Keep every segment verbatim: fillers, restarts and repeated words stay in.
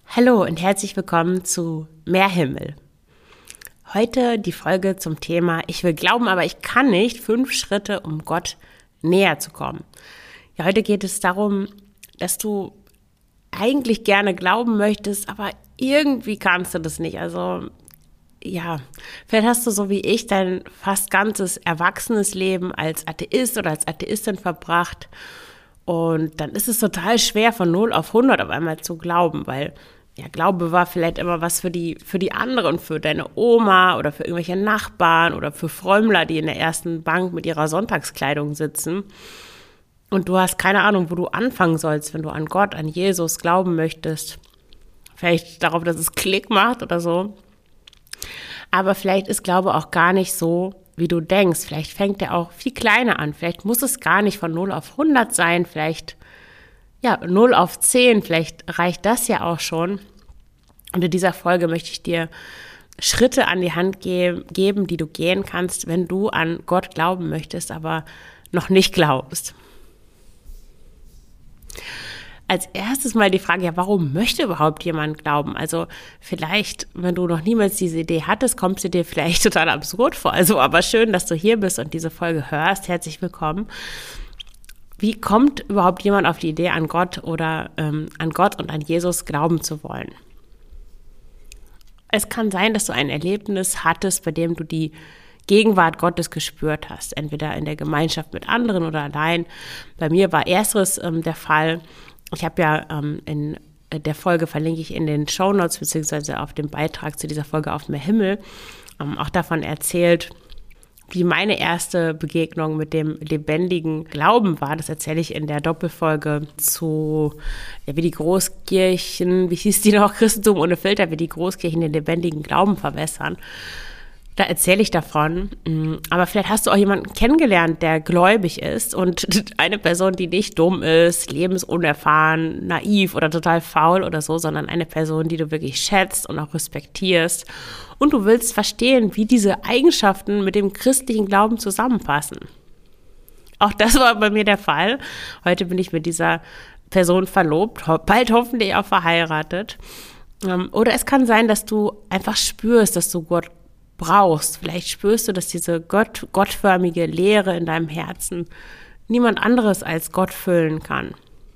Hallo und herzlich willkommen zu Mehr Himmel. Heute die Folge zum Thema Ich will glauben, aber ich kann nicht. Fünf Schritte, um Gott näher zu kommen. Ja, heute geht es darum, dass du eigentlich gerne glauben möchtest, aber irgendwie kannst du das nicht. Also ja, vielleicht hast du so wie ich dein fast ganzes erwachsenes Leben als Atheist oder als Atheistin verbracht. Und dann ist es total schwer, von null auf hundert auf einmal zu glauben, weil ja, Glaube war vielleicht immer was für die, für die anderen, für deine Oma oder für irgendwelche Nachbarn oder für Frömmler, die in der ersten Bank mit ihrer Sonntagskleidung sitzen. Und du hast keine Ahnung, wo du anfangen sollst, wenn du an Gott, an Jesus glauben möchtest. Vielleicht darauf, dass es Klick macht oder so. Aber vielleicht ist Glaube auch gar nicht so, wie du denkst. Vielleicht fängt er auch viel kleiner an. Vielleicht muss es gar nicht von null auf hundert sein. Vielleicht ja, null auf zehn, vielleicht reicht das ja auch schon. Und in dieser Folge möchte ich dir Schritte an die Hand ge- geben, die du gehen kannst, wenn du an Gott glauben möchtest, aber noch nicht glaubst. Als erstes mal die Frage, ja, warum möchte überhaupt jemand glauben? Also vielleicht, wenn du noch niemals diese Idee hattest, kommt sie dir vielleicht total absurd vor. Also aber schön, dass du hier bist und diese Folge hörst. Herzlich willkommen. Wie kommt überhaupt jemand auf die Idee, an Gott oder ähm, an Gott und an Jesus glauben zu wollen? Es kann sein, dass du ein Erlebnis hattest, bei dem du die Gegenwart Gottes gespürt hast, entweder in der Gemeinschaft mit anderen oder allein. Bei mir war ersteres ähm, der Fall. Ich habe ja ähm, in der Folge, verlinke ich in den Shownotes, beziehungsweise auf dem Beitrag zu dieser Folge auf Mehr Himmel, ähm, auch davon erzählt, wie meine erste Begegnung mit dem lebendigen Glauben war. Das erzähle ich in der Doppelfolge zu, ja, wie die Großkirchen, wie hieß die noch, Christentum ohne Filter, wie die Großkirchen den lebendigen Glauben verwässern. Da erzähle ich davon. Aber vielleicht hast du auch jemanden kennengelernt, der gläubig ist und eine Person, die nicht dumm ist, lebensunerfahren, naiv oder total faul oder so, sondern eine Person, die du wirklich schätzt und auch respektierst. Und du willst verstehen, wie diese Eigenschaften mit dem christlichen Glauben zusammenpassen. Auch das war bei mir der Fall. Heute bin ich mit dieser Person verlobt, bald hoffentlich auch verheiratet. Oder es kann sein, dass du einfach spürst, dass du Gott brauchst. Vielleicht spürst du, dass diese Gott, gottförmige Leere in deinem Herzen niemand anderes als Gott füllen kann.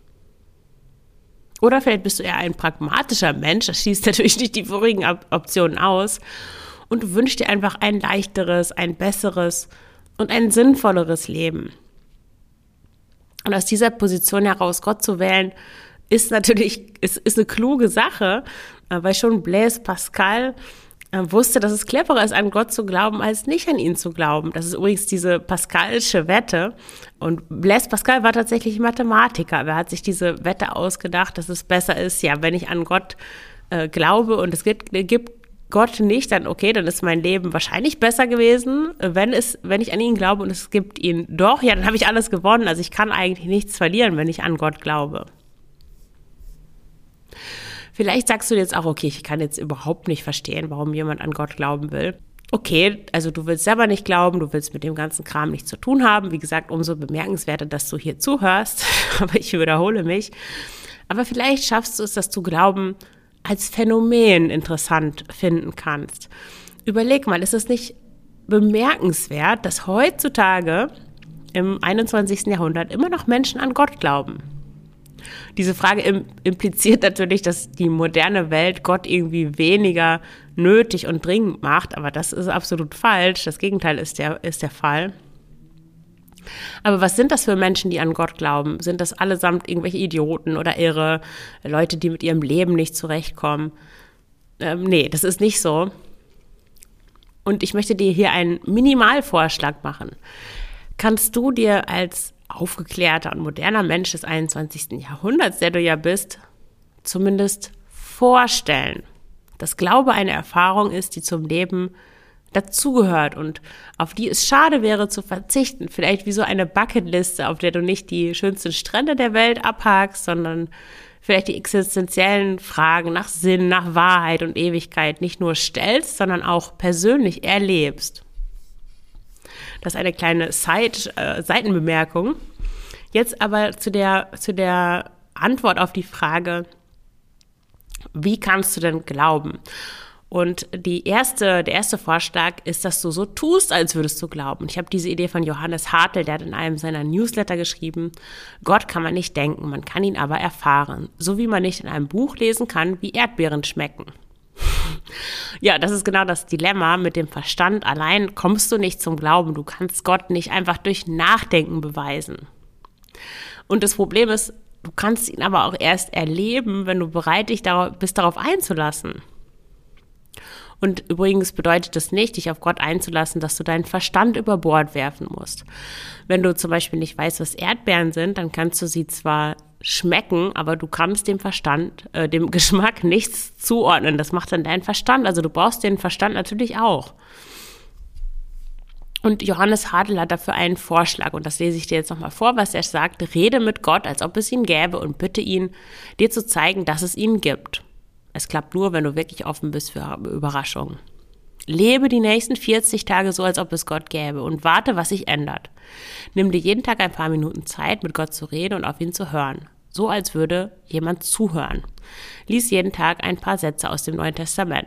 Oder vielleicht bist du eher ein pragmatischer Mensch, das schließt natürlich nicht die vorigen Optionen aus, und du wünschst dir einfach ein leichteres, ein besseres und ein sinnvolleres Leben. Und aus dieser Position heraus Gott zu wählen, ist natürlich, ist, ist eine kluge Sache, weil schon Blaise Pascal wusste, dass es cleverer ist, an Gott zu glauben, als nicht an ihn zu glauben. Das ist übrigens diese Pascalsche Wette. Und Blaise Pascal war tatsächlich Mathematiker. Er hat sich diese Wette ausgedacht, dass es besser ist, ja, wenn ich an Gott äh, glaube und es gibt, gibt Gott nicht, dann okay, dann ist mein Leben wahrscheinlich besser gewesen. Wenn es, wenn ich an ihn glaube und es gibt ihn doch, ja, dann habe ich alles gewonnen. Also ich kann eigentlich nichts verlieren, wenn ich an Gott glaube. Vielleicht sagst du jetzt auch, okay, ich kann jetzt überhaupt nicht verstehen, warum jemand an Gott glauben will. Okay, also du willst selber nicht glauben, du willst mit dem ganzen Kram nichts zu tun haben. Wie gesagt, umso bemerkenswerter, dass du hier zuhörst. Aber ich wiederhole mich. Aber vielleicht schaffst du es, dass du Glauben als Phänomen interessant finden kannst. Überleg mal, ist es nicht bemerkenswert, dass heutzutage im einundzwanzigsten Jahrhundert immer noch Menschen an Gott glauben? Diese Frage impliziert natürlich, dass die moderne Welt Gott irgendwie weniger nötig und dringend macht, aber das ist absolut falsch. Das Gegenteil ist der, ist der Fall. Aber was sind das für Menschen, die an Gott glauben? Sind das allesamt irgendwelche Idioten oder Irre, Leute, die mit ihrem Leben nicht zurechtkommen? Ähm, nee, das ist nicht so. Und ich möchte dir hier einen Minimalvorschlag machen. Kannst du dir als aufgeklärter und moderner Mensch des einundzwanzigsten Jahrhunderts, der du ja bist, zumindest vorstellen, dass Glaube eine Erfahrung ist, die zum Leben dazugehört und auf die es schade wäre zu verzichten. Vielleicht wie so eine Bucketliste, auf der du nicht die schönsten Strände der Welt abhakst, sondern vielleicht die existenziellen Fragen nach Sinn, nach Wahrheit und Ewigkeit nicht nur stellst, sondern auch persönlich erlebst. Das ist eine kleine Side, äh, Seitenbemerkung. Jetzt aber zu der, zu der Antwort auf die Frage, Wie kannst du denn glauben? Und die erste, der erste Vorschlag ist, dass du so tust, als würdest du glauben. Ich habe diese Idee von Johannes Hartl, der hat in einem seiner Newsletter geschrieben, Gott kann man nicht denken, man kann ihn aber erfahren. So wie man nicht in einem Buch lesen kann, wie Erdbeeren schmecken. Ja, das ist genau das Dilemma. Mit dem Verstand allein kommst du nicht zum Glauben. Du kannst Gott nicht einfach durch Nachdenken beweisen. Und das Problem ist, du kannst ihn aber auch erst erleben, wenn du bereit bist, darauf einzulassen. Und übrigens bedeutet das nicht, dich auf Gott einzulassen, dass du deinen Verstand über Bord werfen musst. Wenn du zum Beispiel nicht weißt, was Erdbeeren sind, dann kannst du sie zwar schmecken, aber du kannst dem Verstand, äh, dem Geschmack nichts zuordnen. Das macht dann dein Verstand. Also du brauchst den Verstand natürlich auch. Und Johannes Hartl hat dafür einen Vorschlag und das lese ich dir jetzt nochmal vor, was er sagt. Rede mit Gott, als ob es ihn gäbe und bitte ihn, dir zu zeigen, dass es ihn gibt. Es klappt nur, wenn du wirklich offen bist für Überraschungen. Lebe die nächsten vierzig Tage so, als ob es Gott gäbe und warte, was sich ändert. Nimm dir jeden Tag ein paar Minuten Zeit, mit Gott zu reden und auf ihn zu hören. So, als würde jemand zuhören. Lies jeden Tag ein paar Sätze aus dem Neuen Testament.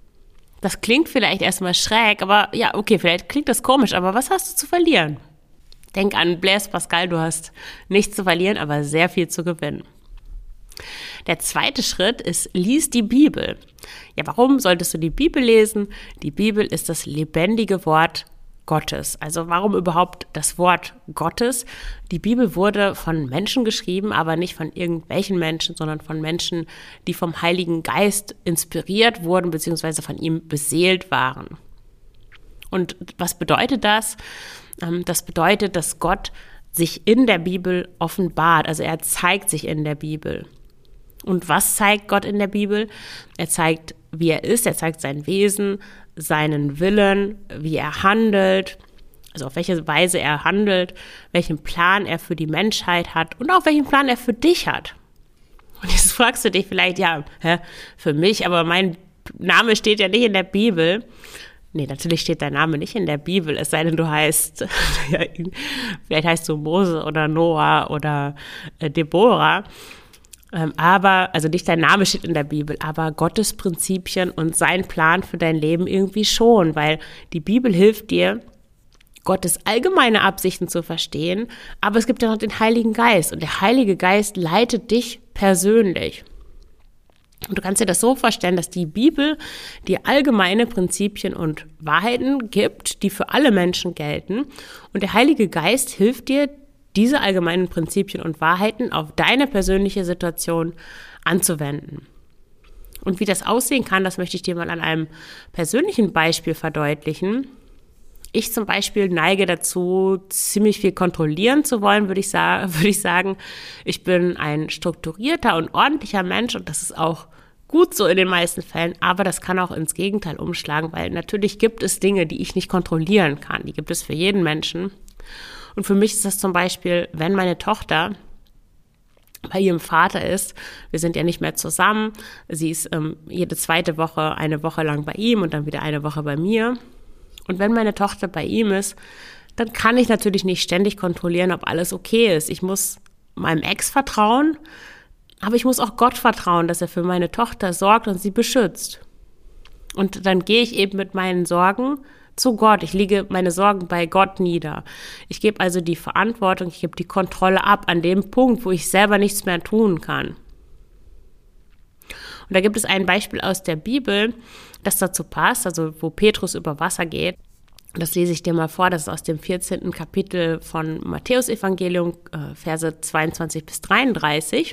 Das klingt vielleicht erstmal schräg, aber ja, okay, vielleicht klingt das komisch, aber was hast du zu verlieren? Denk an Blaise Pascal, du hast nichts zu verlieren, aber sehr viel zu gewinnen. Der zweite Schritt ist, lies die Bibel. Ja, warum solltest du die Bibel lesen? Die Bibel ist das lebendige Wort Gottes. Also warum überhaupt das Wort Gottes? Die Bibel wurde von Menschen geschrieben, aber nicht von irgendwelchen Menschen, sondern von Menschen, die vom Heiligen Geist inspiriert wurden, beziehungsweise von ihm beseelt waren. Und was bedeutet das? Das bedeutet, dass Gott sich in der Bibel offenbart. Also er zeigt sich in der Bibel. Und was zeigt Gott in der Bibel? Er zeigt, wie er ist, er zeigt sein Wesen, seinen Willen, wie er handelt, also auf welche Weise er handelt, welchen Plan er für die Menschheit hat und auch welchen Plan er für dich hat. Und jetzt fragst du dich vielleicht, ja, hä, für mich, aber mein Name steht ja nicht in der Bibel. Nee, natürlich steht dein Name nicht in der Bibel, es sei denn, du heißt, ja, vielleicht heißt du Mose oder Noah oder äh, Deborah. Ähm, aber, also nicht dein Name steht in der Bibel, aber Gottes Prinzipien und sein Plan für dein Leben irgendwie schon, weil die Bibel hilft dir, Gottes allgemeine Absichten zu verstehen, aber es gibt ja noch den Heiligen Geist und der Heilige Geist leitet dich persönlich. Und du kannst dir das so vorstellen, dass die Bibel dir allgemeine Prinzipien und Wahrheiten gibt, die für alle Menschen gelten und der Heilige Geist hilft dir, diese allgemeinen Prinzipien und Wahrheiten auf deine persönliche Situation anzuwenden. Und wie das aussehen kann, das möchte ich dir mal an einem persönlichen Beispiel verdeutlichen. Ich zum Beispiel neige dazu, ziemlich viel kontrollieren zu wollen, würde ich, sa- würde ich sagen. Ich bin ein strukturierter und ordentlicher Mensch und das ist auch gut so in den meisten Fällen, aber das kann auch ins Gegenteil umschlagen, weil natürlich gibt es Dinge, die ich nicht kontrollieren kann. Die gibt es für jeden Menschen. Und für mich ist das zum Beispiel, wenn meine Tochter bei ihrem Vater ist, wir sind ja nicht mehr zusammen, sie ist ähm, jede zweite Woche eine Woche lang bei ihm und dann wieder eine Woche bei mir. Und wenn meine Tochter bei ihm ist, dann kann ich natürlich nicht ständig kontrollieren, ob alles okay ist. Ich muss meinem Ex vertrauen, aber ich muss auch Gott vertrauen, dass er für meine Tochter sorgt und sie beschützt. Und dann gehe ich eben mit meinen Sorgen zu Gott. Ich lege meine Sorgen bei Gott nieder. Ich gebe also die Verantwortung, ich gebe die Kontrolle ab an dem Punkt, wo ich selber nichts mehr tun kann. Und da gibt es ein Beispiel aus der Bibel, das dazu passt, also wo Petrus über Wasser geht. Das lese ich dir mal vor, das ist aus dem vierzehnten Kapitel von Matthäus-Evangelium, äh, Verse zweiundzwanzig bis dreiunddreißig.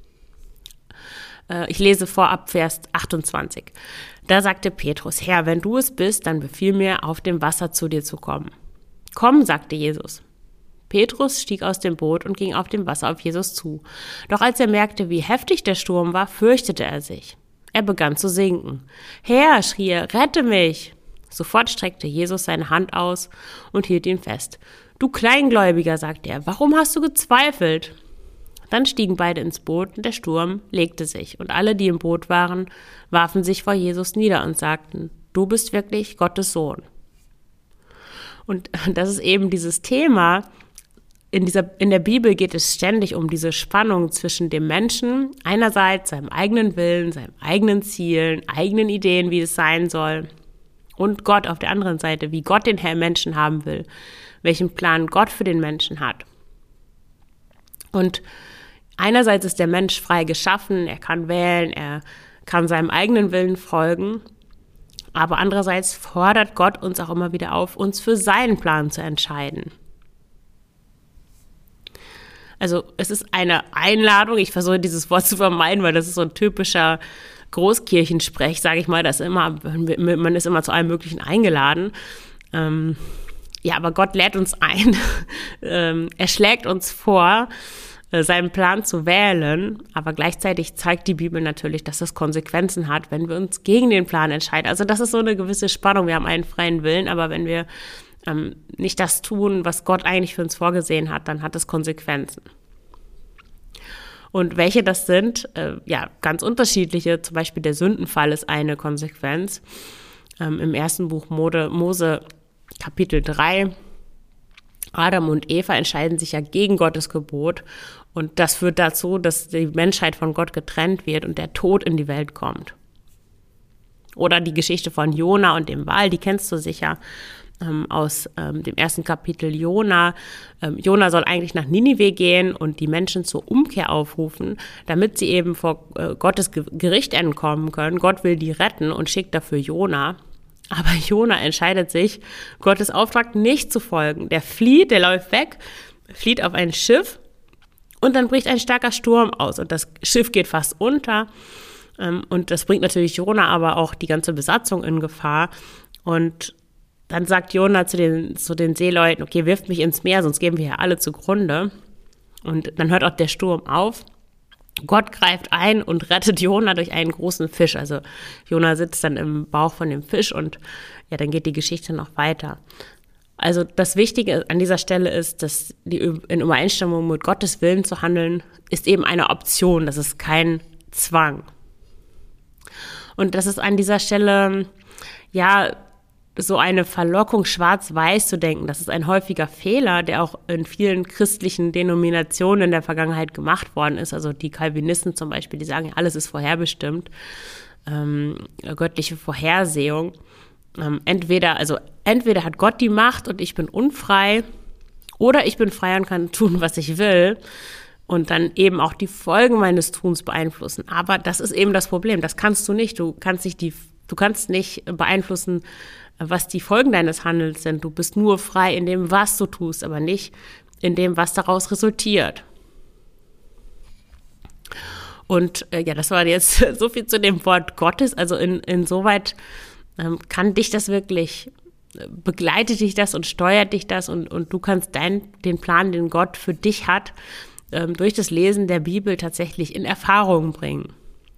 Ich lese vorab Vers achtundzwanzig. Da sagte Petrus, Herr, wenn du es bist, dann befiehl mir, auf dem Wasser zu dir zu kommen. Komm, sagte Jesus. Petrus stieg aus dem Boot und ging auf dem Wasser auf Jesus zu. Doch als er merkte, wie heftig der Sturm war, fürchtete er sich. Er begann zu sinken. Herr, schrie er, rette mich! Sofort streckte Jesus seine Hand aus und hielt ihn fest. Du Kleingläubiger, sagte er, warum hast du gezweifelt? Dann stiegen beide ins Boot und der Sturm legte sich. Und alle, die im Boot waren, warfen sich vor Jesus nieder und sagten, du bist wirklich Gottes Sohn. Und das ist eben dieses Thema, in dieser, in der Bibel geht es ständig um diese Spannung zwischen dem Menschen, einerseits seinem eigenen Willen, seinen eigenen Zielen, eigenen Ideen, wie es sein soll, und Gott auf der anderen Seite, wie Gott den Menschen haben will, welchen Plan Gott für den Menschen hat. Und einerseits ist der Mensch frei geschaffen, er kann wählen, er kann seinem eigenen Willen folgen, aber andererseits fordert Gott uns auch immer wieder auf, uns für seinen Plan zu entscheiden. Also es ist eine Einladung, ich versuche dieses Wort zu vermeiden, weil das ist so ein typischer Großkirchensprech, sage ich mal, dass immer, man ist immer zu allem Möglichen eingeladen. Ähm, ja, aber Gott lädt uns ein, ähm, er schlägt uns vor, äh, seinen Plan zu wählen, aber gleichzeitig zeigt die Bibel natürlich, dass das Konsequenzen hat, wenn wir uns gegen den Plan entscheiden. Also das ist so eine gewisse Spannung, wir haben einen freien Willen, aber wenn wir ähm, nicht das tun, was Gott eigentlich für uns vorgesehen hat, dann hat es Konsequenzen. Und welche das sind, äh, ja, ganz unterschiedliche. Zum Beispiel der Sündenfall ist eine Konsequenz. Ähm, im ersten Buch Mode, Mose, Kapitel drei, Adam und Eva entscheiden sich ja gegen Gottes Gebot. Und das führt dazu, dass die Menschheit von Gott getrennt wird und der Tod in die Welt kommt. Oder die Geschichte von Jona und dem Wal, die kennst du sicher. Aus ähm, dem ersten Kapitel Jona. Ähm, Jona soll eigentlich nach Ninive gehen und die Menschen zur Umkehr aufrufen, damit sie eben vor äh, Gottes Ge- Gericht entkommen können. Gott will die retten und schickt dafür Jona. Aber Jona entscheidet sich, Gottes Auftrag nicht zu folgen. Der flieht, der läuft weg, flieht auf ein Schiff und dann bricht ein starker Sturm aus und das Schiff geht fast unter. Ähm, und das bringt natürlich Jona, aber auch die ganze Besatzung in Gefahr. Und dann sagt Jona zu den, zu den Seeleuten, okay, wirft mich ins Meer, sonst gehen wir ja alle zugrunde. Und dann hört auch der Sturm auf. Gott greift ein und rettet Jona durch einen großen Fisch. Also Jona sitzt dann im Bauch von dem Fisch und ja, dann geht die Geschichte noch weiter. Also das Wichtige an dieser Stelle ist, dass die in Übereinstimmung mit Gottes Willen zu handeln, ist eben eine Option, das ist kein Zwang. Und das ist an dieser Stelle, ja, so eine Verlockung, schwarz-weiß zu denken. Das ist ein häufiger Fehler, der auch in vielen christlichen Denominationen in der Vergangenheit gemacht worden ist. Also die Calvinisten zum Beispiel, die sagen, alles ist vorherbestimmt, ähm, göttliche Vorhersehung. Ähm, entweder, also entweder hat Gott die Macht und ich bin unfrei, oder ich bin frei und kann tun, was ich will und dann eben auch die Folgen meines Tuns beeinflussen. Aber das ist eben das Problem. Das kannst du nicht. Du kannst nicht die, du kannst nicht beeinflussen, was die Folgen deines Handelns sind. Du bist nur frei in dem, was du tust, aber nicht in dem, was daraus resultiert. Und äh, ja, das war jetzt so viel zu dem Wort Gottes. Also in, insoweit ähm, kann dich das wirklich, äh, begleitet dich das und steuert dich das und, und du kannst dein, den Plan, den Gott für dich hat, ähm, durch das Lesen der Bibel tatsächlich in Erfahrung bringen.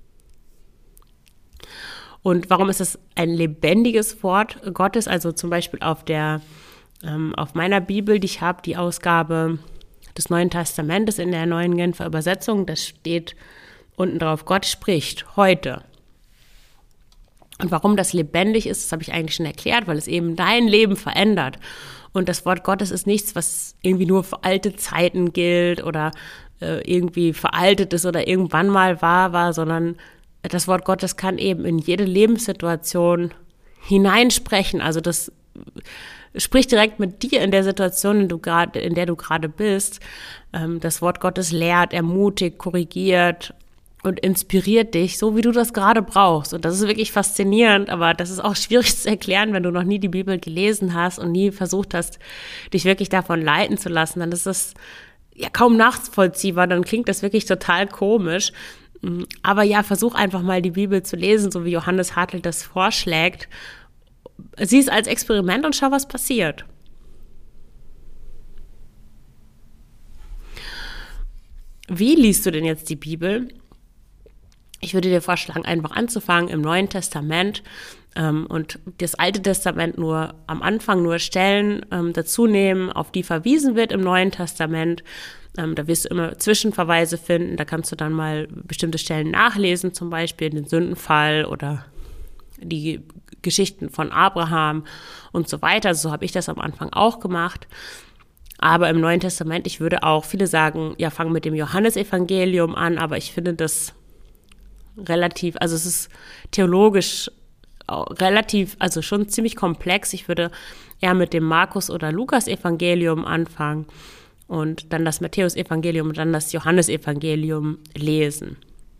Und warum ist es ein lebendiges Wort Gottes? Also zum Beispiel auf der, ähm, auf meiner Bibel, die ich habe, die Ausgabe des Neuen Testamentes in der Neuen Genfer Übersetzung, das steht unten drauf, Gott spricht heute. Und warum das lebendig ist, das habe ich eigentlich schon erklärt, weil es eben dein Leben verändert. Und das Wort Gottes ist nichts, was irgendwie nur für alte Zeiten gilt oder äh, irgendwie veraltet ist oder irgendwann mal wahr war, sondern das Wort Gottes kann eben in jede Lebenssituation hineinsprechen. Also das spricht direkt mit dir in der Situation, in, du grad, in der du gerade bist. Das Wort Gottes lehrt, ermutigt, korrigiert und inspiriert dich, so wie du das gerade brauchst. Und das ist wirklich faszinierend, aber das ist auch schwierig zu erklären, wenn du noch nie die Bibel gelesen hast und nie versucht hast, dich wirklich davon leiten zu lassen. Dann ist das ja kaum nachvollziehbar, dann klingt das wirklich total komisch. Aber ja, versuch einfach mal die Bibel zu lesen, so wie Johannes Hartl das vorschlägt. Sieh es als Experiment und schau, was passiert. Wie liest du denn jetzt die Bibel? Ich würde dir vorschlagen, einfach anzufangen im Neuen Testament ähm, und das Alte Testament nur am Anfang nur Stellen ähm, dazu nehmen, auf die verwiesen wird im Neuen Testament. Ähm, da wirst du immer Zwischenverweise finden, da kannst du dann mal bestimmte Stellen nachlesen, zum Beispiel den Sündenfall oder die Geschichten von Abraham und so weiter. So habe ich das am Anfang auch gemacht. Aber im Neuen Testament, ich würde auch, viele sagen, ja, fang mit dem Johannesevangelium an, aber ich finde das relativ, also es ist theologisch relativ, also schon ziemlich komplex. Ich würde eher mit dem Markus- oder Lukas-Evangelium anfangen und dann das Matthäus-Evangelium und dann das Johannesevangelium lesen.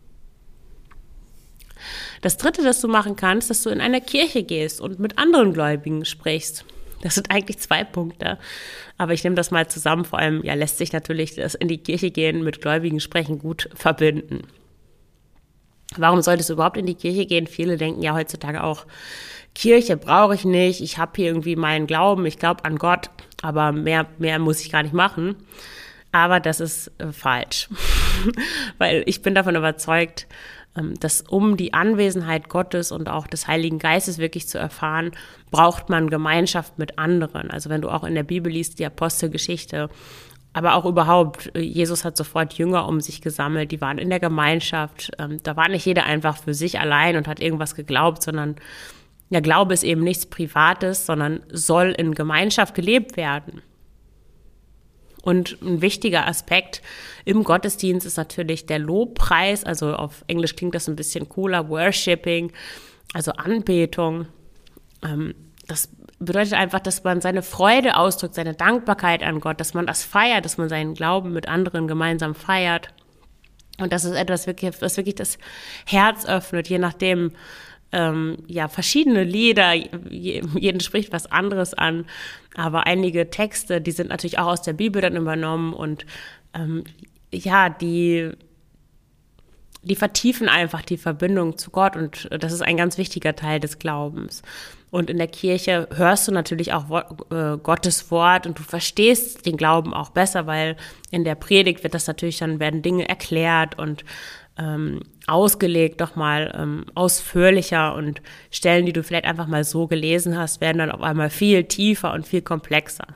Das Dritte, das du machen kannst, dass du in eine Kirche gehst und mit anderen Gläubigen sprichst. Das sind eigentlich zwei Punkte, aber ich nehme das mal zusammen. Vor allem, ja, lässt sich natürlich das in die Kirche gehen, mit Gläubigen sprechen gut verbinden. Warum solltest du überhaupt in die Kirche gehen? Viele denken ja heutzutage auch, Kirche brauche ich nicht, ich habe hier irgendwie meinen Glauben, ich glaube an Gott, aber mehr, mehr muss ich gar nicht machen. Aber das ist äh, falsch, weil ich bin davon überzeugt, ähm, dass um die Anwesenheit Gottes und auch des Heiligen Geistes wirklich zu erfahren, braucht man Gemeinschaft mit anderen. Also wenn du auch in der Bibel liest, die Apostelgeschichte, aber auch überhaupt, Jesus hat sofort Jünger um sich gesammelt, die waren in der Gemeinschaft. Ähm, da war nicht jeder einfach für sich allein und hat irgendwas geglaubt, sondern ja, Glaube ist eben nichts Privates, sondern soll in Gemeinschaft gelebt werden. Und ein wichtiger Aspekt im Gottesdienst ist natürlich der Lobpreis, also auf Englisch klingt das ein bisschen cooler, Worshipping, also Anbetung. Ähm, das bedeutet einfach, dass man seine Freude ausdrückt, seine Dankbarkeit an Gott, dass man das feiert, dass man seinen Glauben mit anderen gemeinsam feiert. Und das ist etwas, was wirklich das Herz öffnet, je nachdem, ähm, ja, verschiedene Lieder, jeden spricht was anderes an, aber einige Texte, die sind natürlich auch aus der Bibel dann übernommen und ähm, ja, die die vertiefen einfach die Verbindung zu Gott und das ist ein ganz wichtiger Teil des Glaubens. Und in der Kirche hörst du natürlich auch äh, Gottes Wort und du verstehst den Glauben auch besser, weil in der Predigt wird das natürlich dann, werden Dinge erklärt und ähm, ausgelegt, doch mal ähm, ausführlicher und Stellen, die du vielleicht einfach mal so gelesen hast, werden dann auf einmal viel tiefer und viel komplexer.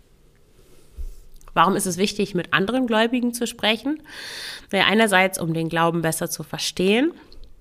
Warum ist es wichtig, mit anderen Gläubigen zu sprechen? Ja, einerseits, um den Glauben besser zu verstehen.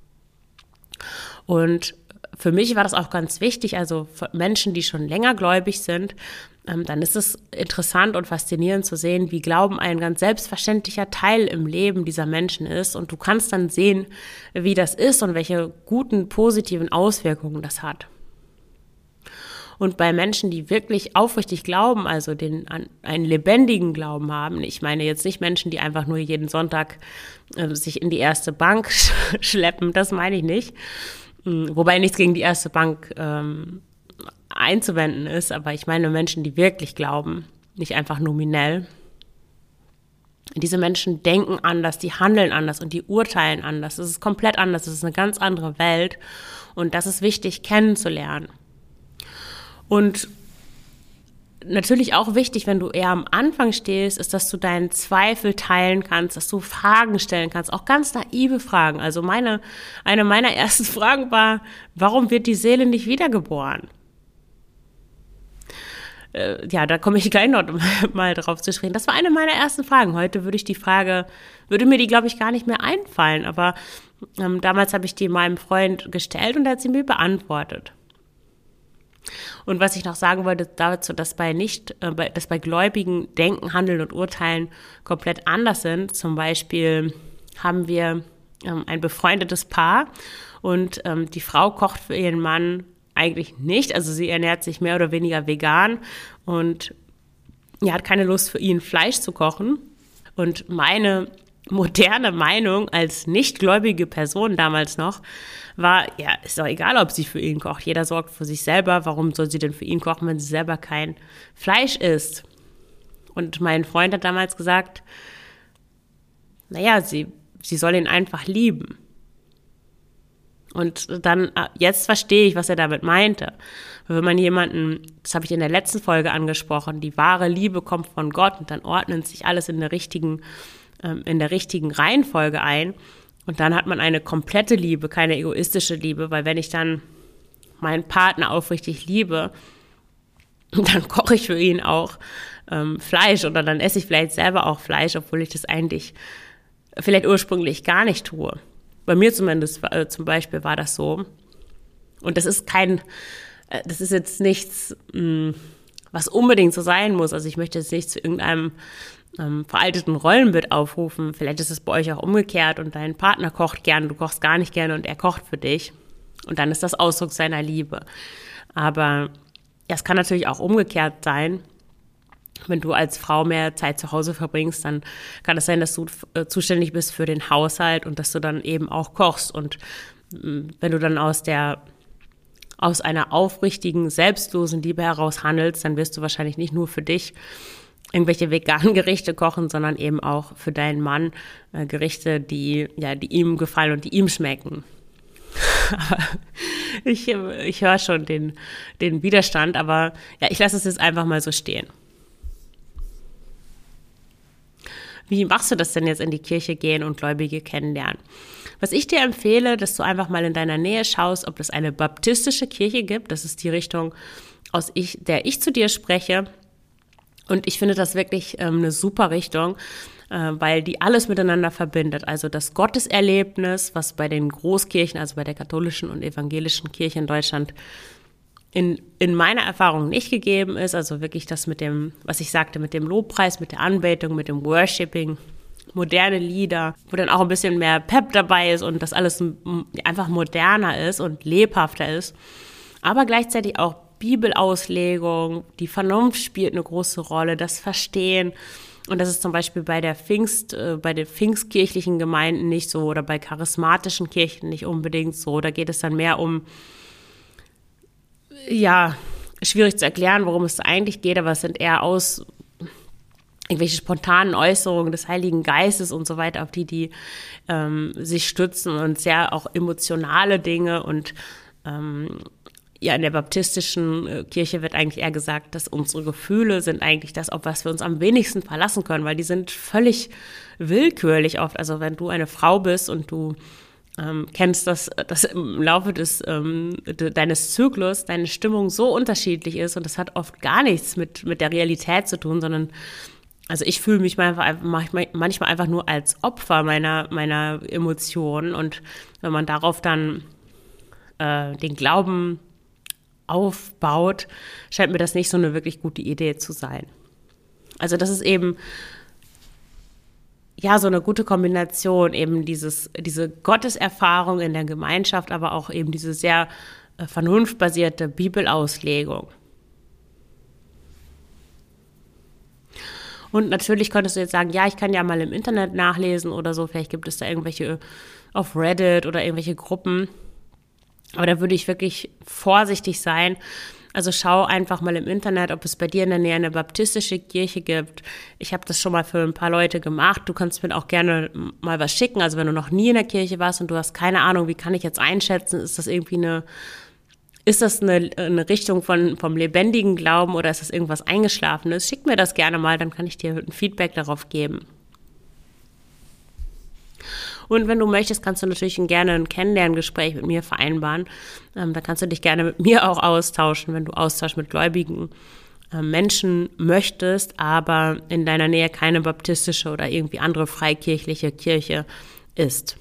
Und für mich war das auch ganz wichtig, also für Menschen, die schon länger gläubig sind, ähm, dann ist es interessant und faszinierend zu sehen, wie Glauben ein ganz selbstverständlicher Teil im Leben dieser Menschen ist. Und du kannst dann sehen, wie das ist und welche guten, positiven Auswirkungen das hat. Und bei Menschen, die wirklich aufrichtig glauben, also den, einen lebendigen Glauben haben, ich meine jetzt nicht Menschen, die einfach nur jeden Sonntag äh, sich in die erste Bank schleppen, das meine ich nicht. Wobei nichts gegen die erste Bank ähm, einzuwenden ist, aber ich meine Menschen, die wirklich glauben, nicht einfach nominell. Diese Menschen denken anders, die handeln anders und die urteilen anders. Das ist komplett anders, das ist eine ganz andere Welt und das ist wichtig kennenzulernen. Und natürlich auch wichtig, wenn du eher am Anfang stehst, ist, dass du deinen Zweifel teilen kannst, dass du Fragen stellen kannst, auch ganz naive Fragen. Also meine, eine meiner ersten Fragen war, warum wird die Seele nicht wiedergeboren? Äh, ja, da komme ich gleich noch mal drauf zu sprechen. Das war eine meiner ersten Fragen. Heute würde ich die Frage, würde mir die, glaube ich, gar nicht mehr einfallen. Aber ähm, damals habe ich die meinem Freund gestellt und er hat sie mir beantwortet. Und was ich noch sagen wollte dazu, dass bei nicht, äh, dass bei Gläubigen Denken, Handeln und Urteilen komplett anders sind. Zum Beispiel haben wir ähm, ein befreundetes Paar und ähm, die Frau kocht für ihren Mann eigentlich nicht. Also sie ernährt sich mehr oder weniger vegan und ja, hat keine Lust für ihn Fleisch zu kochen. Und meine moderne Meinung als nichtgläubige Person damals noch war, ja, ist doch egal, ob sie für ihn kocht. Jeder sorgt für sich selber. Warum soll sie denn für ihn kochen, wenn sie selber kein Fleisch isst? Und mein Freund hat damals gesagt, naja, sie, sie soll ihn einfach lieben. Und dann, jetzt verstehe ich, was er damit meinte. Wenn man jemanden, das habe ich in der letzten Folge angesprochen, die wahre Liebe kommt von Gott und dann ordnet sich alles in der richtigen in der richtigen Reihenfolge ein und dann hat man eine komplette Liebe, keine egoistische Liebe, weil wenn ich dann meinen Partner aufrichtig liebe, dann koche ich für ihn auch ähm, Fleisch oder dann esse ich vielleicht selber auch Fleisch, obwohl ich das eigentlich vielleicht ursprünglich gar nicht tue. Bei mir zumindest äh, zum Beispiel war das so und das ist kein, äh, das ist jetzt nichts mh, was unbedingt so sein muss. Also ich möchte jetzt nicht zu irgendeinem ähm, veralteten Rollenbild aufrufen. Vielleicht ist es bei euch auch umgekehrt und dein Partner kocht gerne, du kochst gar nicht gerne und er kocht für dich. Und dann ist das Ausdruck seiner Liebe. Aber ja, es kann natürlich auch umgekehrt sein. Wenn du als Frau mehr Zeit zu Hause verbringst, dann kann es sein, dass du äh, zuständig bist für den Haushalt und dass du dann eben auch kochst. Und mh, wenn du dann aus der aus einer aufrichtigen, selbstlosen Liebe heraus handelst, dann wirst du wahrscheinlich nicht nur für dich irgendwelche veganen Gerichte kochen, sondern eben auch für deinen Mann äh, Gerichte, die ja, die ihm gefallen und die ihm schmecken. Aber ich, ich höre schon den, den Widerstand, aber ja, ich lasse es jetzt einfach mal so stehen. Wie machst du das denn jetzt, in die Kirche gehen und Gläubige kennenlernen? Was ich dir empfehle, dass du einfach mal in deiner Nähe schaust, ob es eine baptistische Kirche gibt. Das ist die Richtung, aus ich, der ich zu dir spreche. Und ich finde das wirklich ähm, eine super Richtung, äh, weil die alles miteinander verbindet. Also das Gotteserlebnis, was bei den Großkirchen, also bei der katholischen und evangelischen Kirche in Deutschland in, in meiner Erfahrung nicht gegeben ist. Also wirklich das mit dem, was ich sagte, mit dem Lobpreis, mit der Anbetung, mit dem Worshipping, moderne Lieder, wo dann auch ein bisschen mehr Pep dabei ist und das alles einfach moderner ist und lebhafter ist. Aber gleichzeitig auch Bibelauslegung, die Vernunft spielt eine große Rolle, das Verstehen. Und das ist zum Beispiel bei der Pfingst, äh, bei den pfingstkirchlichen Gemeinden nicht so oder bei charismatischen Kirchen nicht unbedingt so. Da geht es dann mehr um, ja, schwierig zu erklären, worum es eigentlich geht, aber es sind eher aus irgendwelche spontanen Äußerungen des Heiligen Geistes und so weiter, auf die die ähm, sich stützen und sehr auch emotionale Dinge. Und ähm, ja, in der baptistischen äh, Kirche wird eigentlich eher gesagt, dass unsere Gefühle sind eigentlich das, auf was wir uns am wenigsten verlassen können, weil die sind völlig willkürlich oft. Also wenn du eine Frau bist und du ähm, kennst, dass, dass im Laufe des ähm, de, deines Zyklus deine Stimmung so unterschiedlich ist und das hat oft gar nichts mit, mit der Realität zu tun, sondern also ich fühle mich manchmal, manchmal einfach nur als Opfer meiner, meiner Emotionen. Und wenn man darauf dann äh, den Glauben aufbaut, scheint mir das nicht so eine wirklich gute Idee zu sein. Also das ist eben ja so eine gute Kombination, eben dieses, diese Gotteserfahrung in der Gemeinschaft, aber auch eben diese sehr äh, vernunftbasierte Bibelauslegung. Und natürlich könntest du jetzt sagen, ja, ich kann ja mal im Internet nachlesen oder so, vielleicht gibt es da irgendwelche auf Reddit oder irgendwelche Gruppen. Aber da würde ich wirklich vorsichtig sein. Also schau einfach mal im Internet, ob es bei dir in der Nähe eine baptistische Kirche gibt. Ich habe das schon mal für ein paar Leute gemacht. Du kannst mir auch gerne mal was schicken. Also wenn du noch nie in der Kirche warst und du hast keine Ahnung, wie kann ich jetzt einschätzen, ist das irgendwie eine... Ist das eine, eine Richtung von, vom lebendigen Glauben oder ist das irgendwas Eingeschlafenes? Schick mir das gerne mal, dann kann ich dir ein Feedback darauf geben. Und wenn du möchtest, kannst du natürlich gerne ein Kennenlerngespräch mit mir vereinbaren. Ähm, da kannst du dich gerne mit mir auch austauschen, wenn du Austausch mit gläubigen äh, Menschen möchtest, aber in deiner Nähe keine baptistische oder irgendwie andere freikirchliche Kirche ist.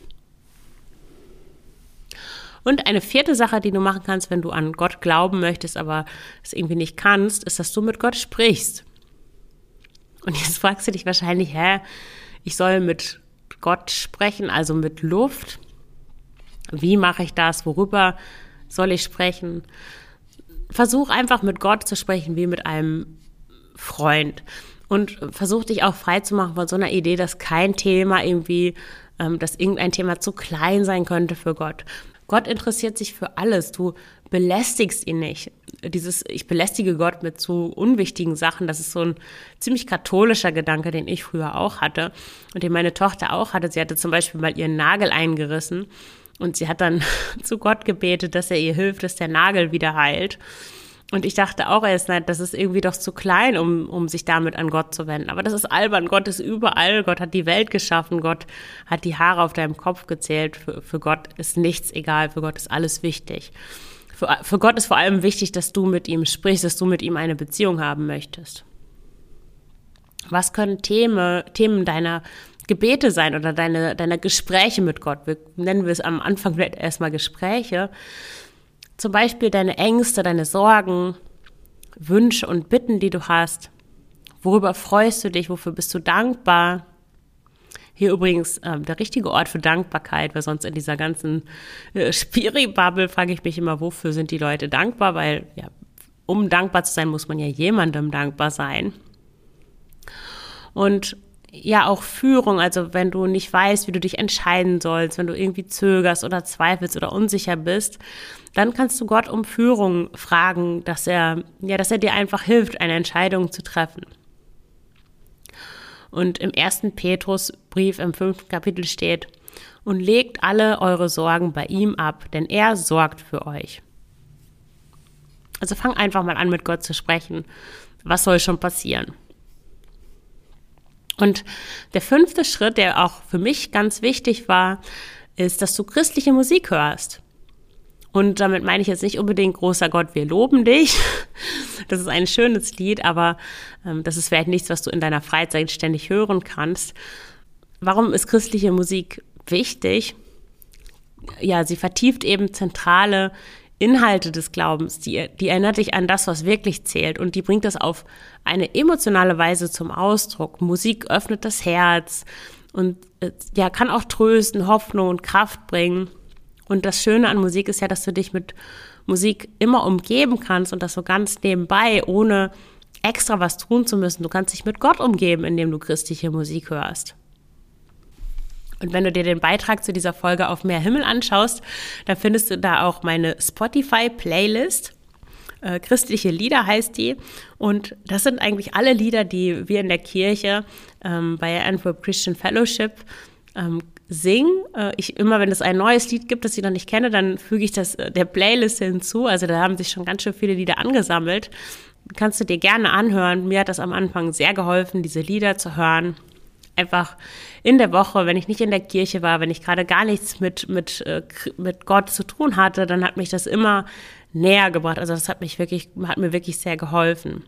Und eine vierte Sache, die du machen kannst, wenn du an Gott glauben möchtest, aber es irgendwie nicht kannst, ist, dass du mit Gott sprichst. Und jetzt fragst du dich wahrscheinlich, hä, ich soll mit Gott sprechen, also mit Luft. Wie mache ich das? Worüber soll ich sprechen? Versuch einfach mit Gott zu sprechen wie mit einem Freund. Und versuch dich auch frei zu machen von so einer Idee, dass kein Thema irgendwie, ähm, dass irgendein Thema zu klein sein könnte für Gott. Gott interessiert sich für alles. Du belästigst ihn nicht. Dieses, ich belästige Gott mit so unwichtigen Sachen, das ist so ein ziemlich katholischer Gedanke, den ich früher auch hatte und den meine Tochter auch hatte. Sie hatte zum Beispiel mal ihren Nagel eingerissen und sie hat dann zu Gott gebetet, dass er ihr hilft, dass der Nagel wieder heilt. Und ich dachte auch erst, nein, das ist irgendwie doch zu klein, um, um sich damit an Gott zu wenden. Aber das ist albern. Gott ist überall. Gott hat die Welt geschaffen. Gott hat die Haare auf deinem Kopf gezählt. Für, für Gott ist nichts egal. Für Gott ist alles wichtig. Für, für Gott ist vor allem wichtig, dass du mit ihm sprichst, dass du mit ihm eine Beziehung haben möchtest. Was können Themen, Themen deiner Gebete sein oder deine, deiner Gespräche mit Gott? Wir nennen wir es am Anfang vielleicht erstmal Gespräche. Zum Beispiel deine Ängste, deine Sorgen. Wünsche und Bitten, die du hast? Worüber freust du dich? Wofür bist du dankbar? Hier übrigens ähm, der richtige Ort für Dankbarkeit, weil sonst in dieser ganzen äh, Spiri-Bubble frage ich mich immer, wofür sind die Leute dankbar? Weil ja, um dankbar zu sein, muss man ja jemandem dankbar sein. Und ja, auch Führung, also wenn du nicht weißt, wie du dich entscheiden sollst, wenn du irgendwie zögerst oder zweifelst oder unsicher bist, dann kannst du Gott um Führung fragen, dass er, ja, dass er dir einfach hilft, eine Entscheidung zu treffen. Und im ersten Petrusbrief im fünften Kapitel steht: Und legt alle eure Sorgen bei ihm ab, denn er sorgt für euch. Also fang einfach mal an, mit Gott zu sprechen. Was soll schon passieren? Und der fünfte Schritt, der auch für mich ganz wichtig war, ist, dass du christliche Musik hörst. Und damit meine ich jetzt nicht unbedingt, großer Gott, wir loben dich. Das ist ein schönes Lied, aber ähm, das ist vielleicht nichts, was du in deiner Freizeit ständig hören kannst. Warum ist christliche Musik wichtig? Ja, sie vertieft eben zentrale Inhalte des Glaubens, die, die erinnert dich an das, was wirklich zählt, und die bringt das auf eine emotionale Weise zum Ausdruck. Musik öffnet das Herz und ja, kann auch trösten, Hoffnung und Kraft bringen. Und das Schöne an Musik ist ja, dass du dich mit Musik immer umgeben kannst und das so ganz nebenbei, ohne extra was tun zu müssen. Du kannst dich mit Gott umgeben, indem du christliche Musik hörst. Und wenn du dir den Beitrag zu dieser Folge auf Mehr Himmel anschaust, dann findest du da auch meine Spotify-Playlist. Äh, christliche Lieder heißt die. Und das sind eigentlich alle Lieder, die wir in der Kirche ähm, bei Antwerp Christian Fellowship ähm, singen. Äh, ich, immer wenn es ein neues Lied gibt, das ich noch nicht kenne, dann füge ich das äh, der Playlist hinzu. Also da haben sich schon ganz schön viele Lieder angesammelt. Kannst du dir gerne anhören. Mir hat das am Anfang sehr geholfen, diese Lieder zu hören. Einfach in der Woche, wenn ich nicht in der Kirche war, wenn ich gerade gar nichts mit, mit, mit Gott zu tun hatte, dann hat mich das immer näher gebracht. Also das hat mich wirklich, hat mir wirklich sehr geholfen.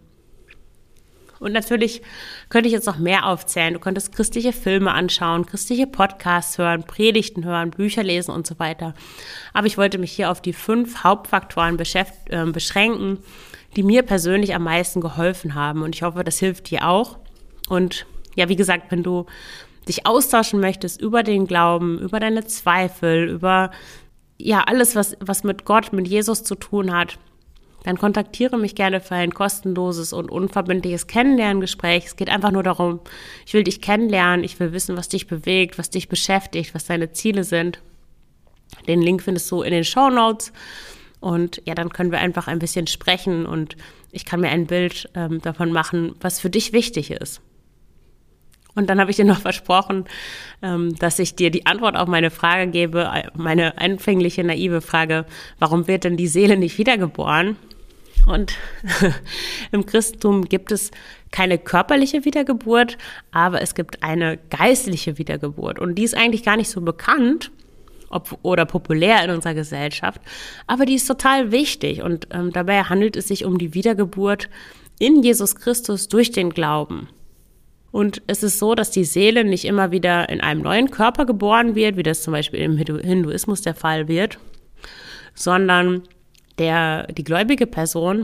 Und natürlich könnte ich jetzt noch mehr aufzählen. Du könntest christliche Filme anschauen, christliche Podcasts hören, Predigten hören, Bücher lesen und so weiter. Aber ich wollte mich hier auf die fünf Hauptfaktoren beschäft- äh, beschränken, die mir persönlich am meisten geholfen haben. Und ich hoffe, das hilft dir auch. Und ja, wie gesagt, wenn du dich austauschen möchtest über den Glauben, über deine Zweifel, über ja alles, was, was mit Gott, mit Jesus zu tun hat, dann kontaktiere mich gerne für ein kostenloses und unverbindliches Kennenlerngespräch. Es geht einfach nur darum, ich will dich kennenlernen, ich will wissen, was dich bewegt, was dich beschäftigt, was deine Ziele sind. Den Link findest du in den Shownotes. Und ja, dann können wir einfach ein bisschen sprechen und ich kann mir ein Bild ähm, davon machen, was für dich wichtig ist. Und dann habe ich dir noch versprochen, dass ich dir die Antwort auf meine Frage gebe, meine anfängliche naive Frage: Warum wird denn die Seele nicht wiedergeboren? Und im Christentum gibt es keine körperliche Wiedergeburt, aber es gibt eine geistliche Wiedergeburt. Und die ist eigentlich gar nicht so bekannt ob, oder populär in unserer Gesellschaft, aber die ist total wichtig. Und ähm, dabei handelt es sich um die Wiedergeburt in Jesus Christus durch den Glauben. Und es ist so, dass die Seele nicht immer wieder in einem neuen Körper geboren wird, wie das zum Beispiel im Hinduismus der Fall wird, sondern der, die gläubige Person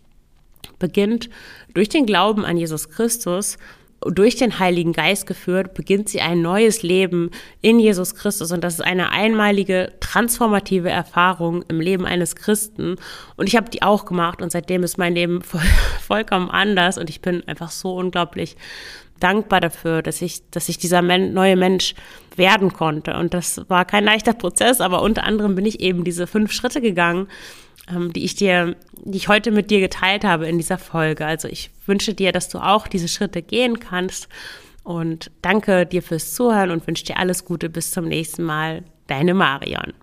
beginnt durch den Glauben an Jesus Christus, durch den Heiligen Geist geführt, beginnt sie ein neues Leben in Jesus Christus. Und das ist eine einmalige, transformative Erfahrung im Leben eines Christen. Und ich habe die auch gemacht und seitdem ist mein Leben voll, vollkommen anders. Und ich bin einfach so unglaublich dankbar dafür, dass ich, dass ich dieser Men- neue Mensch werden konnte. Und das war kein leichter Prozess, aber unter anderem bin ich eben diese fünf Schritte gegangen, ähm, die ich dir, die ich heute mit dir geteilt habe in dieser Folge. Also ich wünsche dir, dass du auch diese Schritte gehen kannst und danke dir fürs Zuhören und wünsche dir alles Gute. Bis zum nächsten Mal. Deine Marion.